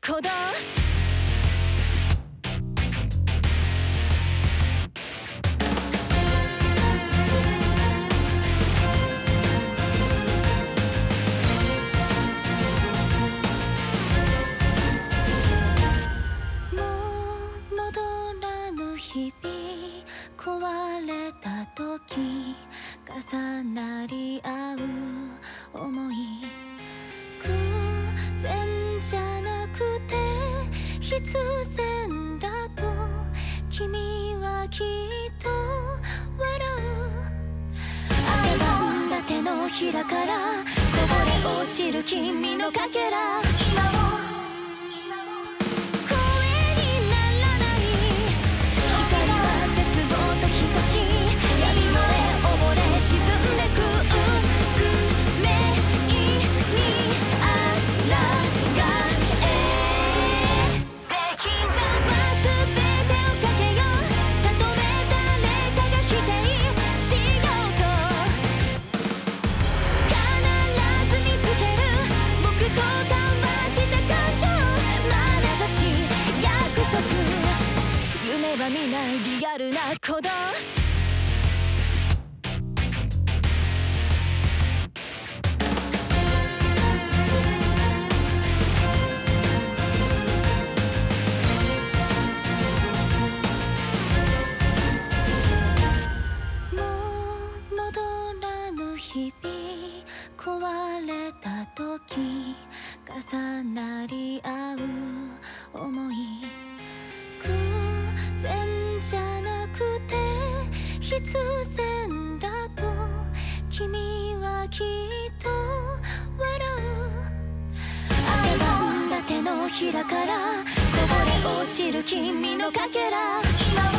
鼓動もう戻らぬ日々壊れた時重なり合う想い偶然じゃなくて必然だと君はきっと笑う汗ばんだ手のひらからこぼれ落ちる君のかけら今も声にならない光は絶望と等しい闇の溺れ沈んでく運命にあらがえできたは全てをかけようたとえ誰かが否定しようと必ず見つける僕と交わした感情眼差し約束夢は見ないリアルな鼓動もう戻らぬ日々壊れた時重なり合う想い偶然じゃなくて必然だと君はきっと笑う汗ばんだ手のひらからこぼれ落ちる君のかけら今